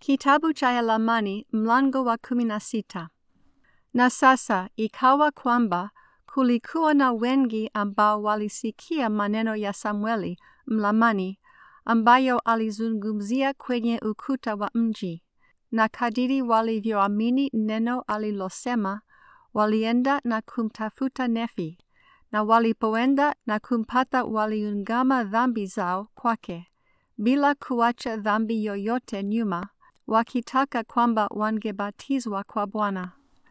Kitabu cha Lamani mlango wa 16. Na sasa ikawa kwamba kulikuwa na wengi ambao walisikia maneno ya Samueli Mlamani ambayo alizungumzia kwenye ukuta wa mji, na kadiri walivyoamini neno alilosema, walienda na kumtafuta Nefi, na walipoenda na kumpata waliungama dhambi zao kwake, bila kuacha dhambi yoyote nyuma, wakitaka kwamba wangebatizwa kwa Bwana.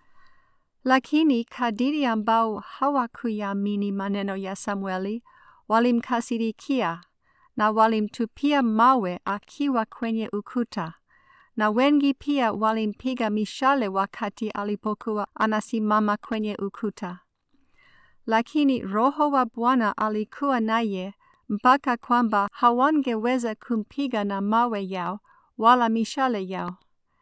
Lakini kadiri ambao hawakuyaamini maneno ya Samueli, walimkasirikia na walimtupia mawe akiwa kwenye ukuta, na wengi pia walimpiga mishale wakati alipokuwa anasimama kwenye ukuta. Lakini Roho wa Bwana alikuwa naye mpaka kwamba hawangeweza kumpiga na mawe yao wala mishale yao.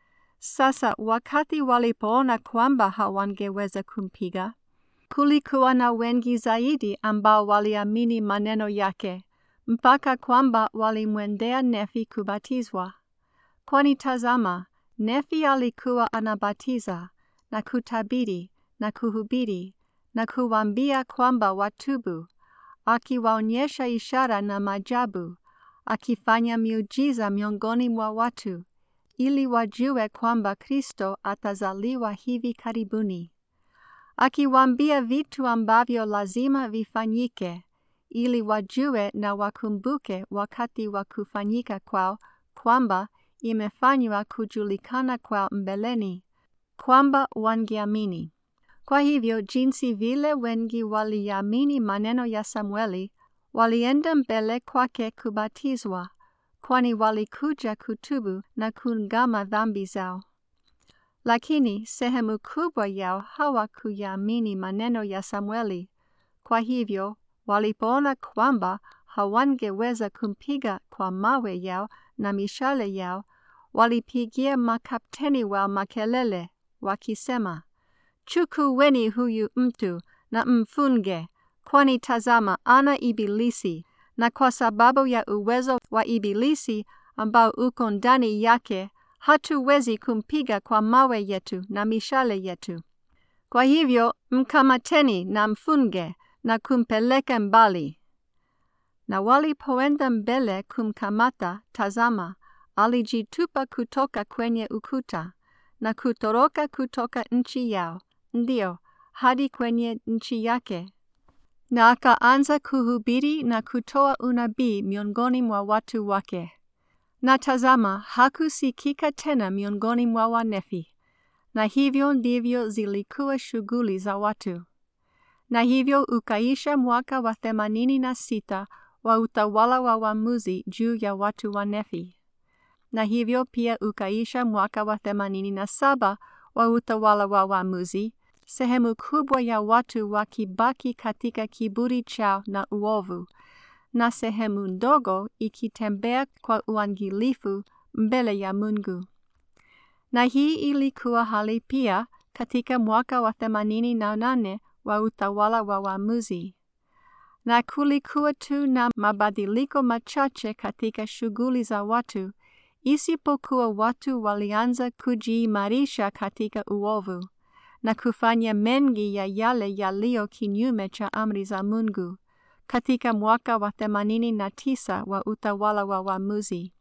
Sasa wakati walipoona kwamba hawangeweza kumpiga, kulikuwa na wengi zaidi ambao waliamini maneno yake, mpaka kwamba walimwendea Nefi kubatizwa. Kwani tazama, Nefi alikuwa anabatiza na kutabiri na kuhubiri na kuwaambia kwamba watubu, akiwaonyesha ishara na maajabu, akifanya miujiza miongoni mwa watu, ili wajue kwamba Kristo atazaliwa hivi karibuni. Akiwaambia vitu ambavyo lazima vifanyike, ili wajue na wakumbuke wakati wa kufanyika kwao kwamba imefanywa kujulikana kwao mbeleni, kwamba wangeamini. Kwa hivyo jinsi vile wengi waliamini maneno ya Samueli, walienda mbele kwake kubatizwa, kwani walikuja kutubu na kuungama dhambi zao. Lakini sehemu kubwa yao hawakuyaamini maneno ya Samueli. Kwa hivyo walipoona kwamba hawangeweza kumpiga kwa mawe yao na mishale yao, walipigia makapteni wao makelele wakisema, "Chukueni huyu mtu na mfunge, kwani tazama ana ibilisi, na kwa sababu ya uwezo wa ibilisi ambao uko ndani yake, hatuwezi kumpiga kwa mawe yetu na mishale yetu. Kwa hivyo mkamateni na mfunge na kumpeleka mbali." Na walipoenda mbele kumkamata, tazama, alijitupa kutoka kwenye ukuta na kutoroka kutoka nchi yao, ndio, hadi kwenye nchi yake. Na akaanza kuhubiri na kutoa unabii miongoni mwa watu wake. Na tazama, hakusikika tena miongoni mwa Wanefi. Na hivyo ndivyo zilikuwa shughuli za watu. Na hivyo ukaisha mwaka wa 86 wa utawala wa waamuzi juu ya watu wa Nefi. Na hivyo pia ukaisha mwaka wa 87 wa utawala wa waamuzi, sehemu kubwa ya watu wakibaki katika kiburi chao na uovu, na sehemu ndogo ikitembea kwa uangalifu mbele ya Mungu. Na hii ilikuwa hali pia katika mwaka wa 88 wa utawala wa waamuzi. Na kulikuwa tu na mabadiliko machache katika shughuli za watu, isipokuwa watu walianza kujiimarisha katika uovu na kufanya mengi ya yale yaliyo kinyume cha amri za Mungu katika mwaka wa 89 wa utawala wa waamuzi.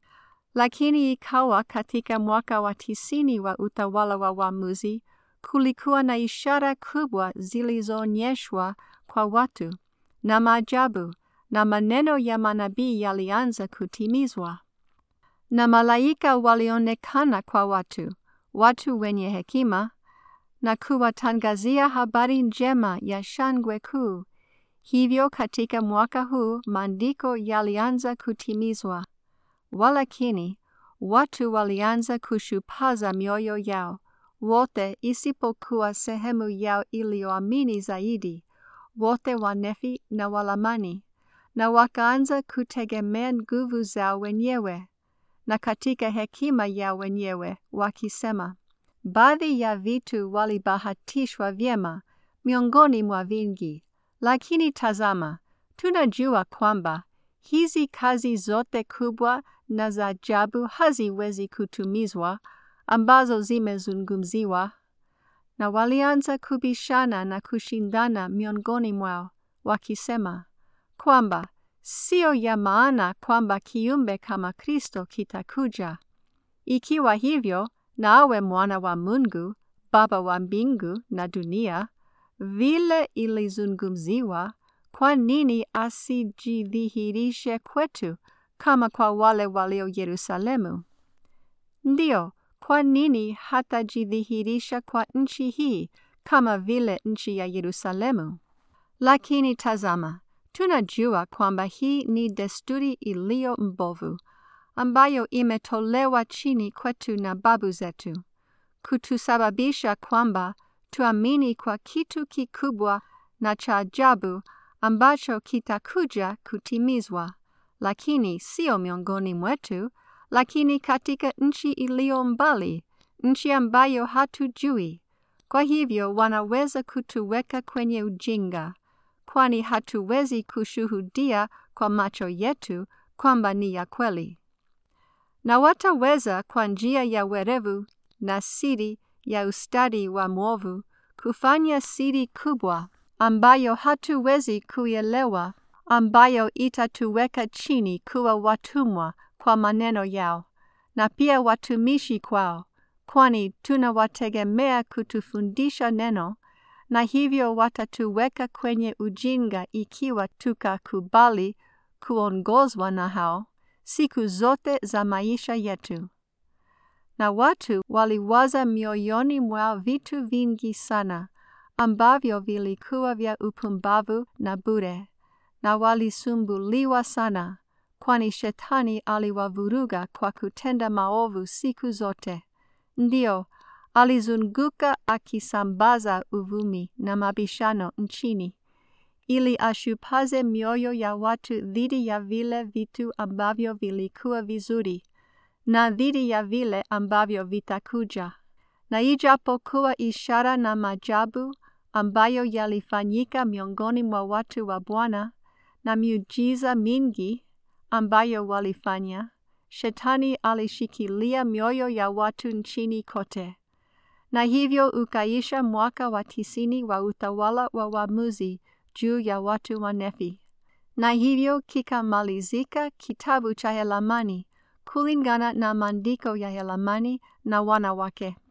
Lakini ikawa katika mwaka wa 90 wa utawala wa waamuzi, kulikuwa na ishara kubwa zilizoonyeshwa kwa watu, na maajabu, na maneno ya manabii yalianza kutimizwa. Na malaika walionekana kwa watu wenye hekima, na kuwatangazia habari njema ya shangwe kuu. Hivyo katika mwaka huu maandiko yalianza kutimizwa. Walakini watu walianza kushupaza mioyo yao, wote isipokuwa sehemu yao iliyoamini zaidi, wote Wanefi na Walamani, na wakaanza kutegemea nguvu zao wenyewe na katika hekima yao wenyewe, wakisema, baadhi ya vitu walibahatishwa vyema miongoni mwa vingi, lakini tazama, tunajua kwamba hizi kazi zote kubwa na za ajabu haziwezi kutimizwa ambazo zimezungumziwa. Na walianza kubishana na kushindana miongoni mwao, wakisema kwamba sio ya maana kwamba kiumbe kama Kristo kitakuja. Ikiwa hivyo, na awe mwana wa Mungu, Baba wa mbingu na dunia, vile ilizungumziwa, kwa nini asijidhihirishe kwetu kama kwa wale walio Yerusalemu? Ndio, kwa nini hatajidhihirisha kwa nchi hii kama vile nchi ya Yerusalemu? Lakini tazama, tunajua kwamba hii ni desturi iliyo mbovu, ambayo imetolewa chini kwetu na babu zetu, kutusababisha kwamba tuamini kwa kitu kikubwa na cha ajabu ambacho kitakuja kutimizwa, lakini sio miongoni mwetu, lakini katika nchi iliyo mbali, nchi ambayo hatujui. Kwa hivyo wanaweza kutuweka kwenye ujinga, kwani hatuwezi kushuhudia kwa macho yetu kwamba ni ya kweli. Na wataweza kwa njia ya werevu na siri ya ustadi wa mwovu kufanya siri kubwa ambayo hatuwezi kuielewa, ambayo itatuweka chini kuwa watumwa kwa maneno yao, na pia watumishi kwao, kwani tunawategemea kutufundisha neno, na hivyo watatuweka kwenye ujinga ikiwa tukakubali kuongozwa na hao siku zote za maisha yetu. Na watu waliwaza mioyoni mwao vitu vingi sana, ambavyo vilikuwa vya upumbavu na bure, na walisumbuliwa sana, kwani Shetani aliwavuruga kwa kutenda maovu siku zote. Ndio, alizunguka akisambaza uvumi na mabishano nchini, ili ashupaze mioyo ya watu dhidi ya vile vitu ambavyo vilikuwa vizuri, na dhidi ya vile ambavyo vitakuja. Na ijapokuwa ishara na maajabu ambayo yalifanyika miongoni mwa watu wa Bwana, na miujiza mingi ambayo walifanya, Shetani alishikilia mioyo ya watu nchini kote. Na hivyo ukaisha mwaka wa 90 wa utawala wa waamuzi juu ya watu wa Nefi. Na hivyo kikamalizika kitabu cha Helamani kulingana na maandiko ya Helamani na wana wake.